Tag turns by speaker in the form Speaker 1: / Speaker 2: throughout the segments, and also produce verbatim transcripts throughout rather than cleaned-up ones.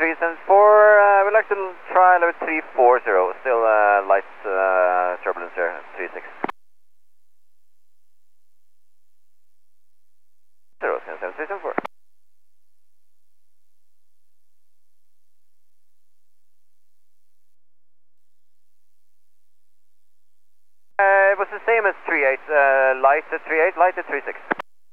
Speaker 1: three seven four, uh, we'd like to try level three four zero, still uh, light uh, turbulence here, three six. zero seven seven three seven four. Uh, it was the same as three eight, uh, light at three eight, light at three six.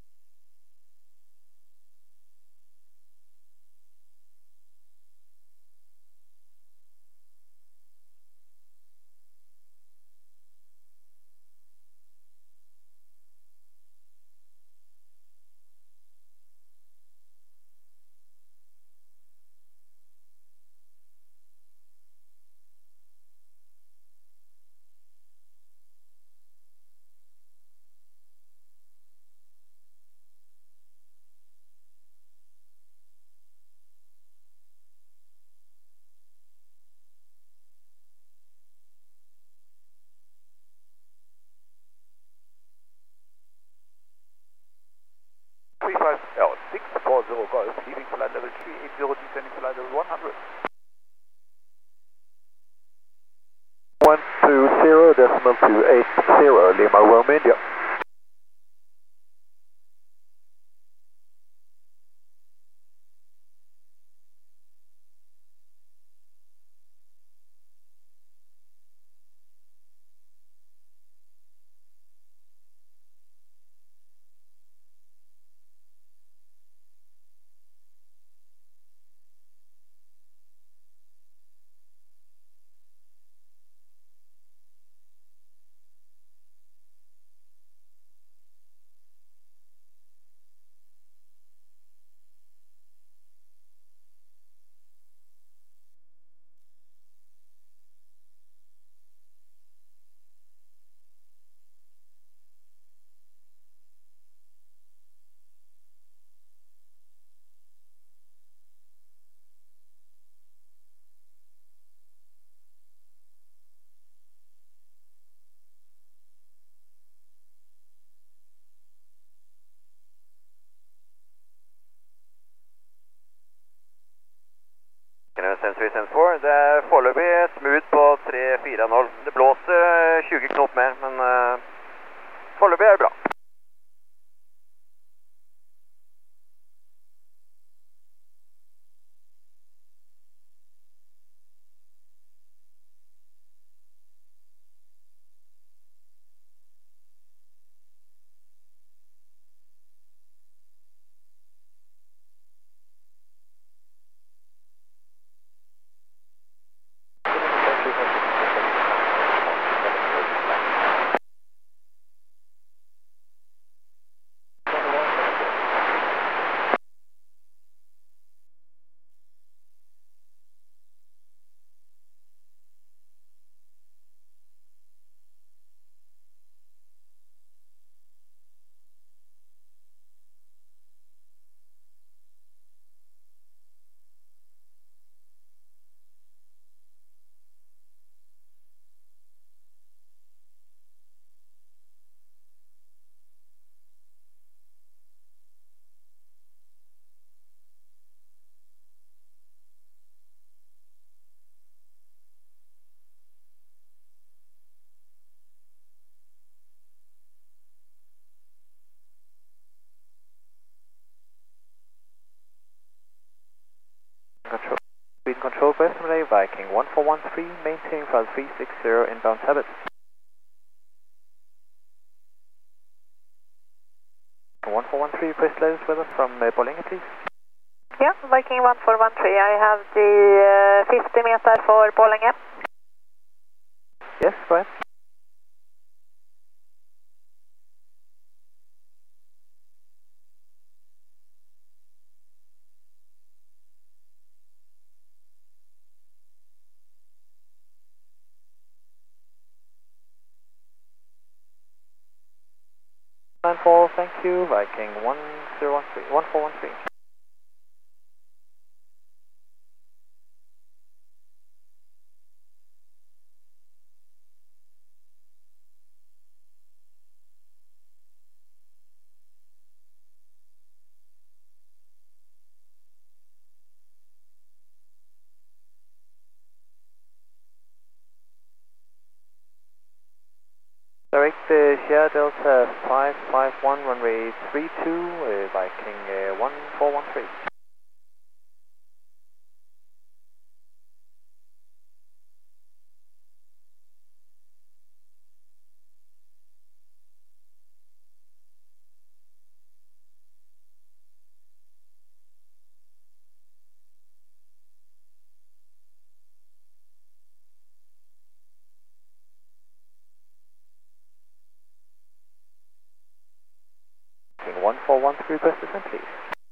Speaker 2: three five L six four zero Golf, leaving flight level three eight zero, descending flight level one hundred. one two zero decimal two eight zero, Lima Rome India.
Speaker 1: three seven four, det er foreløpig smooth på tre fire null. Det blåser tjue knop mer, men uh, foreløpig er det bra.
Speaker 2: Control. Speed control for estimate Viking one four one three, maintaining flight three six zero, inbound habit. one four one three, request latest weather from uh, Borlänge, please.
Speaker 3: Yeah, Viking one four one three, I have the uh, fifty meter for Borlänge.
Speaker 2: Yes, go ahead. nine four, thank you, Viking one zero one three, one four one three. correct, uh, Sierra Delta five five one, runway three two, uh, Viking uh, one four one three. one four one three, press descent, please.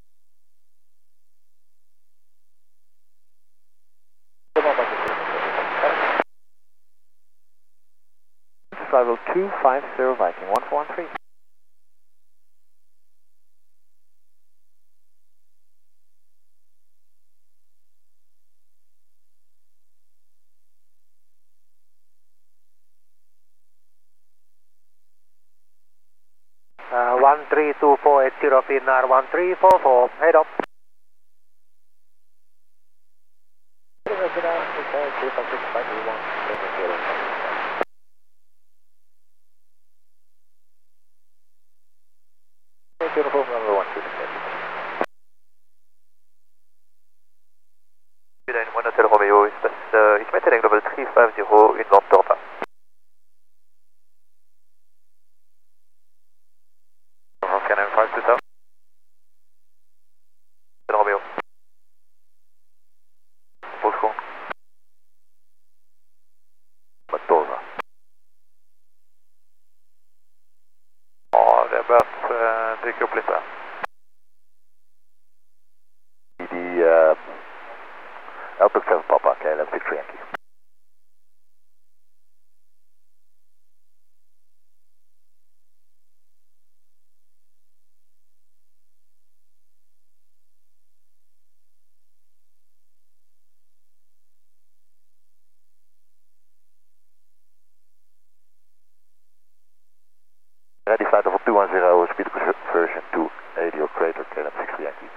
Speaker 2: Level two five zero, Viking one four one three.
Speaker 4: Uh, one three two four eight zero, P N R one three four four, head up.
Speaker 2: Uniform number one two.
Speaker 5: one Hotel Romeo, espace uh, Ismet Heading Global three five zero, inbound Dorpa. Canon five two seven. Hotel Romeo. Bosco. Matova. Ja, det är bäst uh, dyka upp lite.
Speaker 6: The uh, Outlook seven Papa, okay, that's Victor Yankee. Ready flight level two one zero, speed conversion to radio crater, K L M sixty Yankee.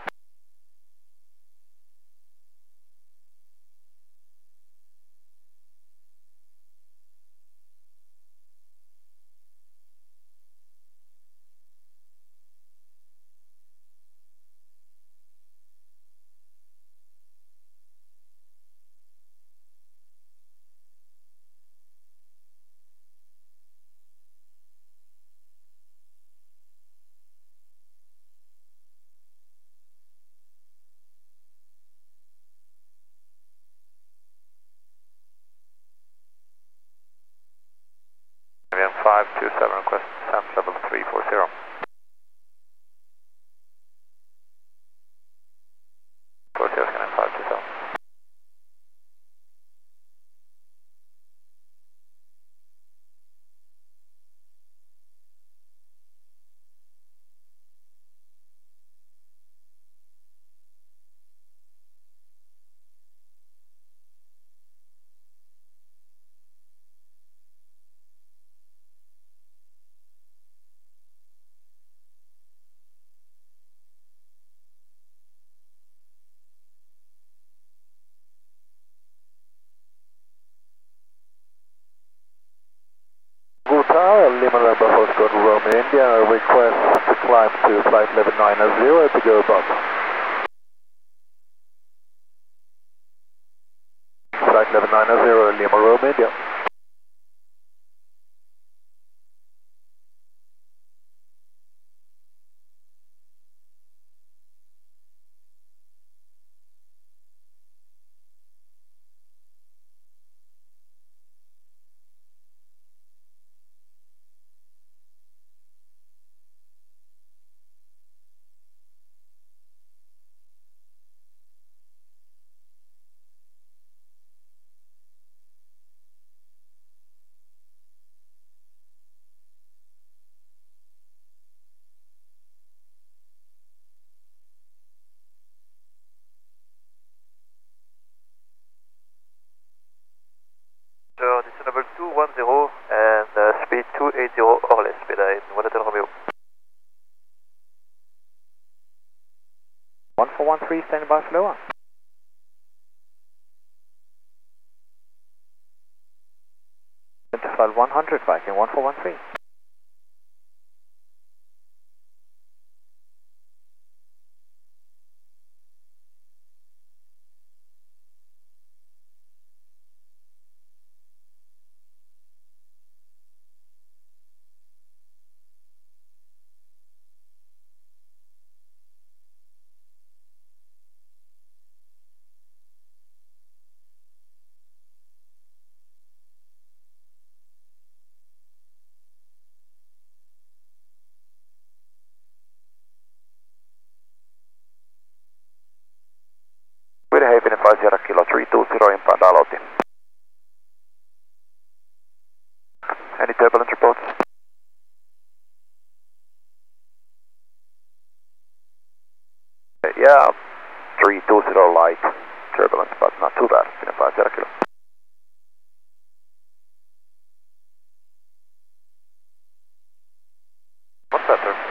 Speaker 5: five two seven, request descent level three four zero. four zero, Canon five two seven.
Speaker 6: Lima Lima Host Code Romeo India, request to climb to flight level nine zero to go above. Flight level nine zero, Lima Romeo India.
Speaker 5: So this is number two one zero and uh, speed two eighty or less, speed in one Hotel Romeo.
Speaker 2: one four one three, standing by for lower. Flight one hundred, Viking one four one three.
Speaker 5: Any turbulence reports? Yeah, three two zero light turbulence, but not too bad. Been a five zero kilo. What's that, sir?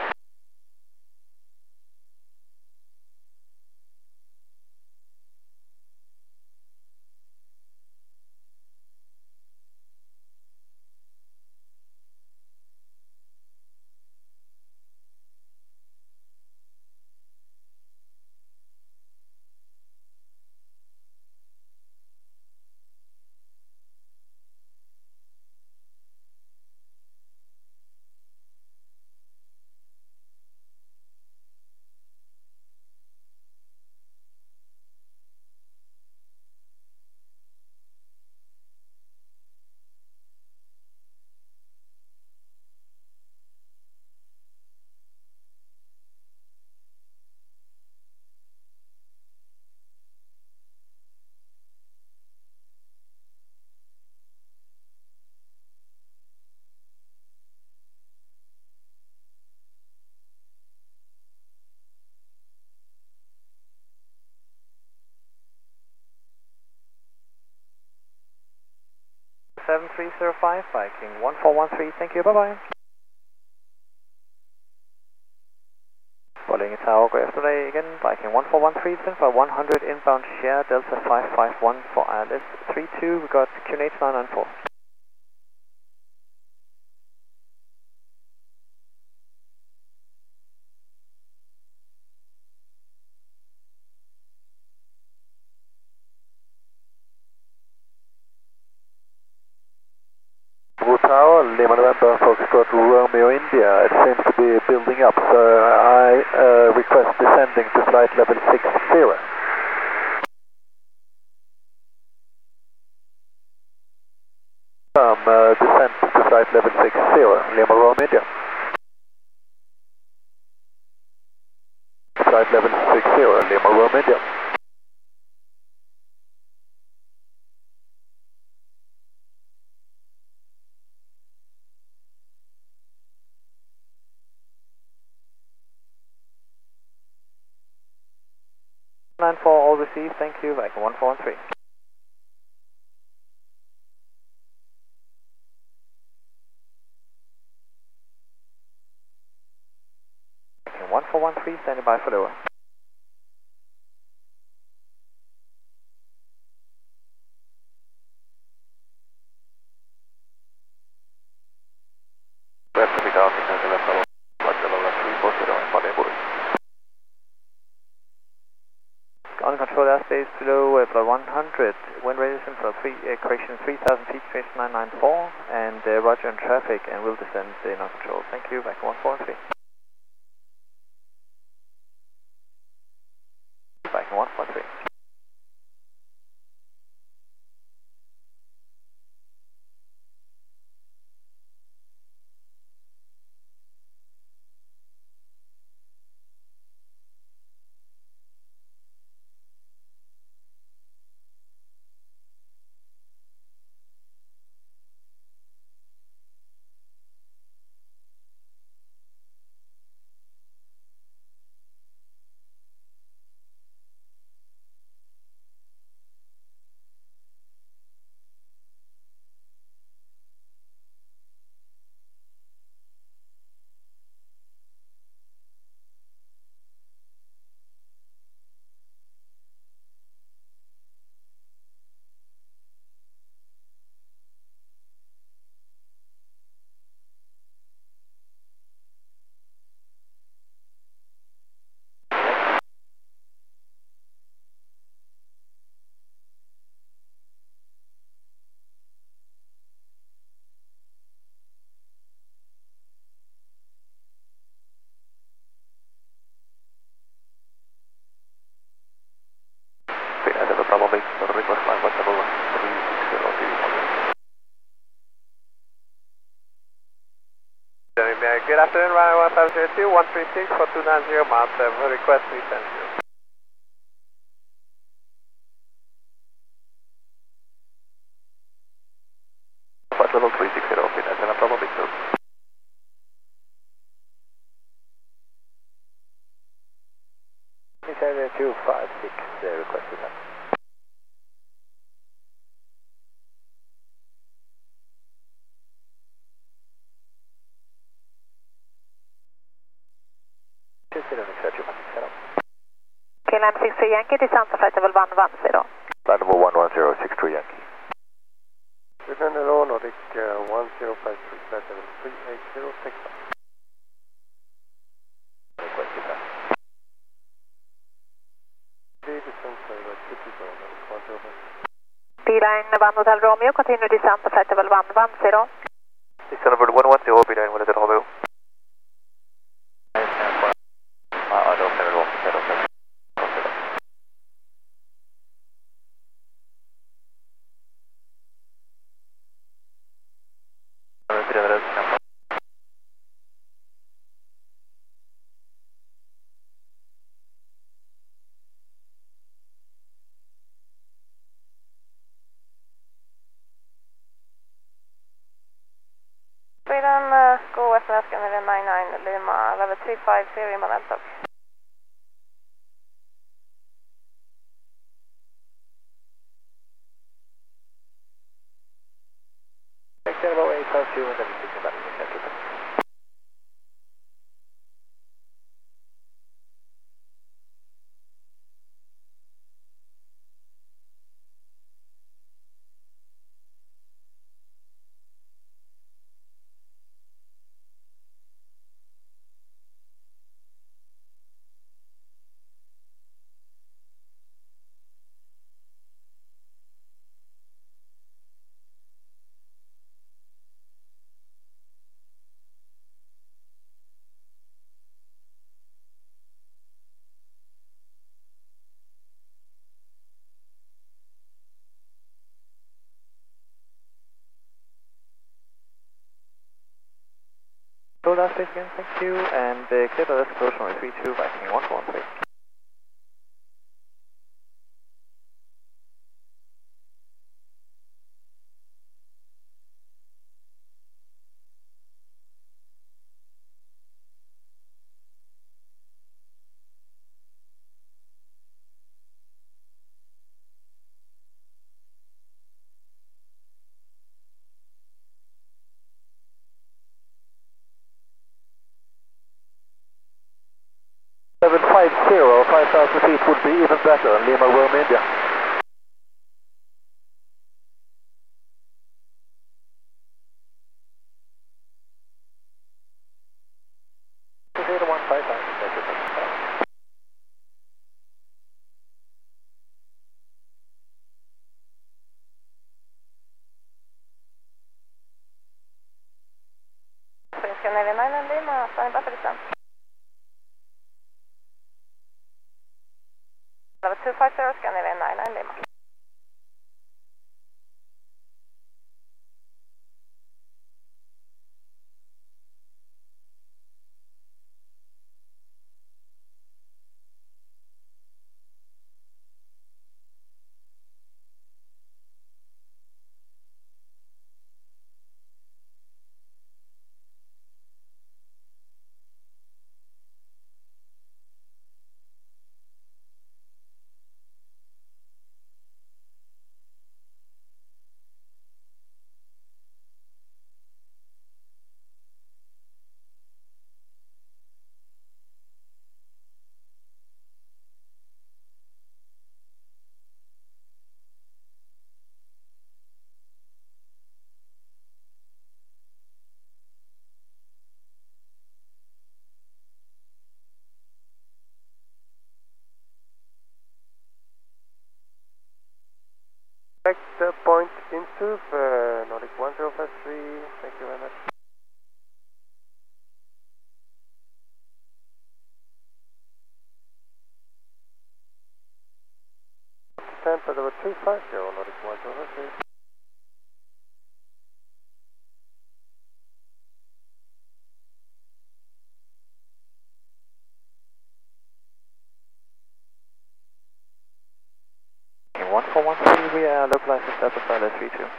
Speaker 2: seven three zero five, Viking one four one three, thank you, bye bye. Following Tower, go yesterday again, Viking one four one three, send for one hundred inbound share, Delta five five one for I L S three two, we got Q N H nine nine four.
Speaker 6: Tower, Lima November, Foxtrot, Romeo, India. It seems to be building up, so I uh, request descending to flight level six zero. Um, uh, descent to flight level six zero, Lima, Romeo, India. Flight level six zero, Lima, Romeo, India.
Speaker 2: nine four, all received, thank you, Viking one four one three. Viking one four one three, standing by for lower.
Speaker 5: Pacific African level, flight level three four zero in Madinburg.
Speaker 2: Uncontrolled airspace below uh, below one hundred, wind radius for three, uh, correction three thousand feet, station nine nine four, and uh, roger on traffic, and we'll descend in uncontrolled. Thank you, back one four three. Back one four three.
Speaker 7: Good afternoon, Ryan one five zero two, one three six for two nine zero miles, uh, request three ten zero.
Speaker 5: Flight level three six zero, Finland, no problem.
Speaker 3: K L M six three Yankee, descent of flight level one one zero.
Speaker 6: Flight level one one zero, six three Yankee.
Speaker 7: Return hello, Nordic uh, one zero five three, flight level three eight zero, take off.
Speaker 6: Request descent.
Speaker 7: Descent level two zero, Nordic one zero five.
Speaker 3: Beeline one Hotel Romeo, continue descent of flight level one one zero.
Speaker 5: Descent level one one zero, beeline one Hotel Romeo.
Speaker 3: Sweden, uh, go S M S Scandinavian nine nine Lima, level three five zero, Emanuel Talk.
Speaker 2: Tango eight five two and then you can back to the center. Hold that space again, thank you, and uh, clear the left approach runway three two, backing one four one three.
Speaker 6: seven five zero, five thousand feet would be even better, Lima, Rome, India.
Speaker 2: zero one five five, thank you.
Speaker 3: Scandinavian nine nine Lima, standing by for descent. Level two five zero, Scandinavian nine nine Lima.
Speaker 7: Correct uh, point into uh, Nordic one zero five three, thank you very much. Tampa, level two five zero, Nordic one zero five three.
Speaker 2: one four one three, we are localized to Delta Pilot three two.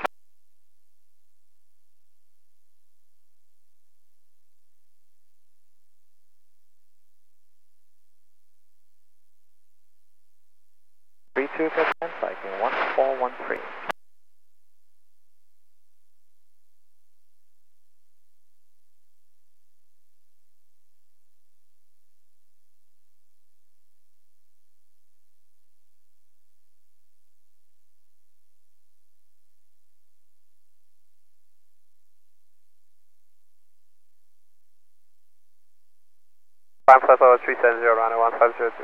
Speaker 2: three two, percent, biking one four one three.
Speaker 7: Time flight level three seven zero, runway one five zero two.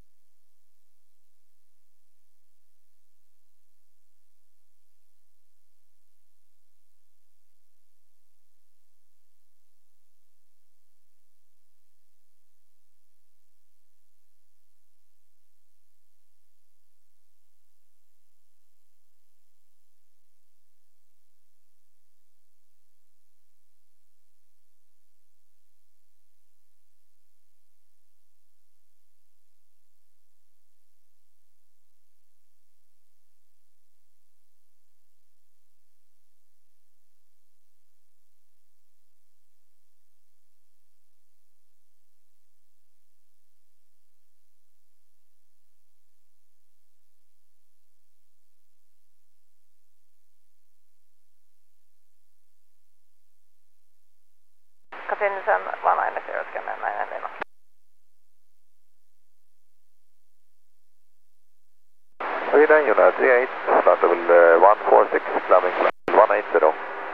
Speaker 3: Continuation one nine zero, scanner nine nine zero.
Speaker 6: Sweden, United three eight, start level uh, one four six, climbing one eight zero.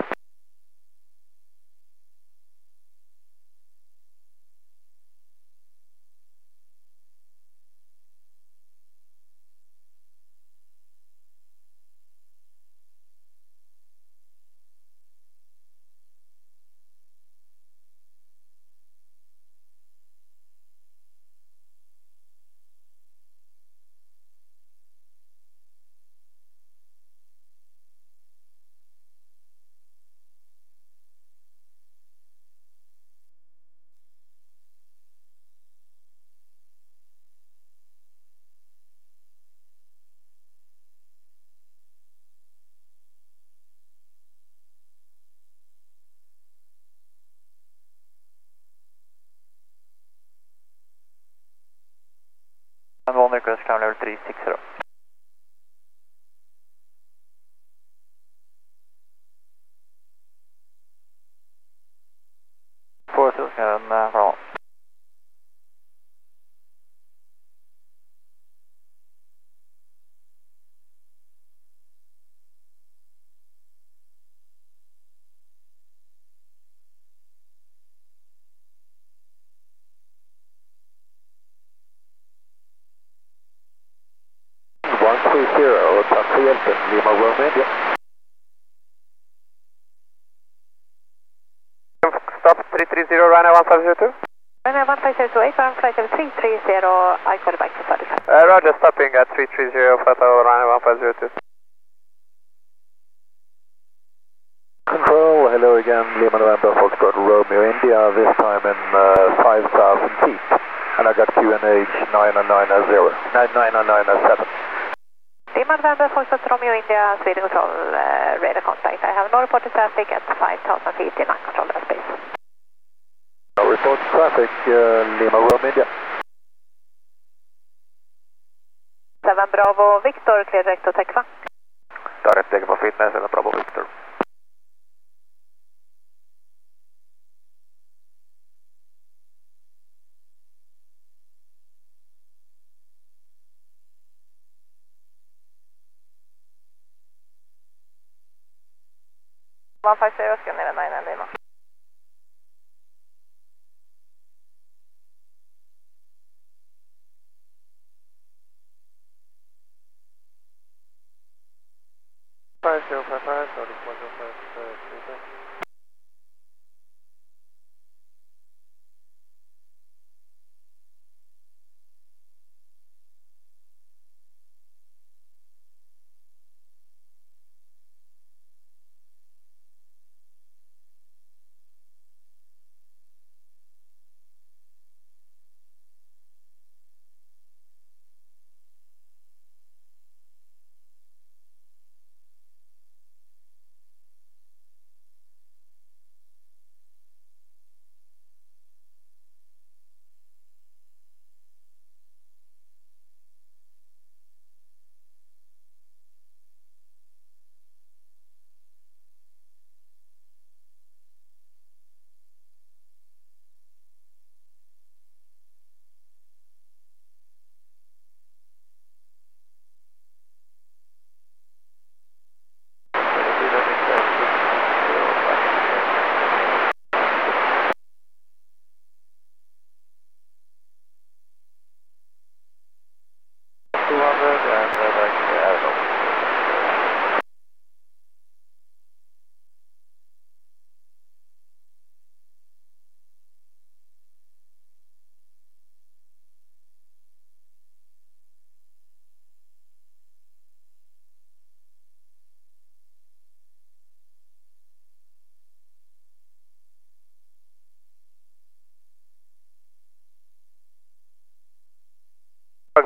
Speaker 2: And one request, climb level three six zero. four two, scanner uh, from
Speaker 6: one three zero, Tantra Hjälpen, Lima Romeo India.
Speaker 7: Stop three three zero, runway one five zero two.
Speaker 3: Runway one five zero two, eight, ground flight level three three zero, I call you back to thirty-five.
Speaker 7: Uh, Roger, stopping at three three zero, flight level runway one five zero two.
Speaker 6: Control, hello again, Lima November, Foxtrot Romeo India, this time in uh, five thousand feet. And I got Q N H nine nine zero, nine nine nine seven.
Speaker 3: Lima November, Foxtrot Romeo India, Sweden Control, uh, radar contact. I have no reported traffic at five thousand feet in uncontrolled airspace.
Speaker 6: No report traffic, uh, Lima Romeo India.
Speaker 3: seven Bravo Victor, clear direct to Tekva.
Speaker 6: Direct take for fitness and Bravo Victor.
Speaker 3: one five zero, scanner nine nine zero.
Speaker 7: five zero five five, sorry, one zero five three six.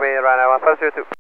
Speaker 7: me, Ryanair one five zero two.